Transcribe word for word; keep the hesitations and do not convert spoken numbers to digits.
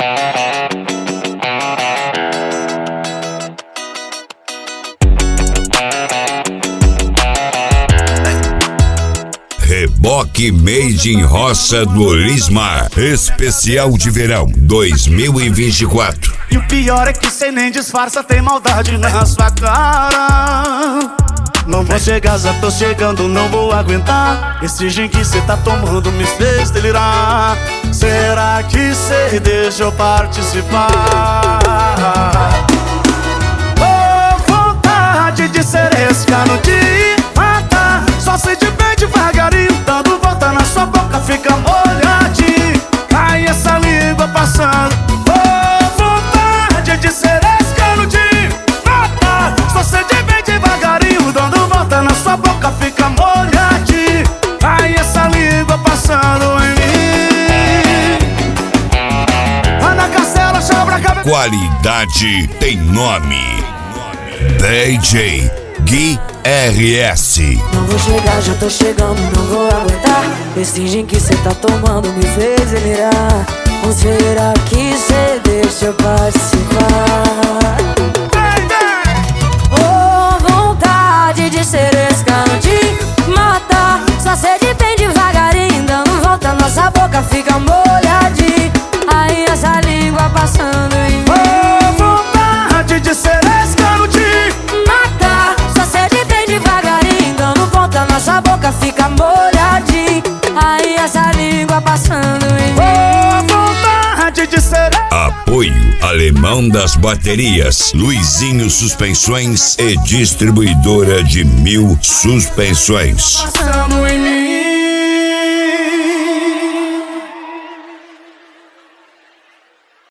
Reboque Made in Roça do Lismar, especial de verão dois mil e vinte e quatro. E o pior é que cê nem disfarça, tem maldade na sua cara. Não vou chegar, já tô chegando, não vou aguentar. Esse gin que cê tá tomando me fez delirar. Será que cê deixa eu participar? Oh, vontade de ser escano, de matar. Só sei de bem devagarinho, dando volta na sua boca, fica molhadinho. Ai, essa língua passando. Oh, vontade de ser escano, de matar. Só sei de bem devagarinho, dando volta na sua boca, fica molhadinho. Ai, essa língua passando em mim. Ana Castela, sobra a cabeça. Qualidade tem nome. D J Gui R S. Não vou chegar, já tô chegando, não vou aguentar. Esse gin que cê tá tomando me fez delirar. Ou será que cê deixa eu participar? Oh, vontade de ser escano, de matar. Só sei de bem devagarinho, dando volta, nossa boca fica molhadinha. Aí essa língua passando em mim. Oh, vontade de ser escano, de matar. Só sei de bem devagarinho, dando volta, nossa boca fica molhadinha. Aí essa língua passando em mim. oh, vontade de ser. Apoio Alemão das Baterias, Luizinho Suspensões e Distribuidora de Mil Suspensões. Passando em mim.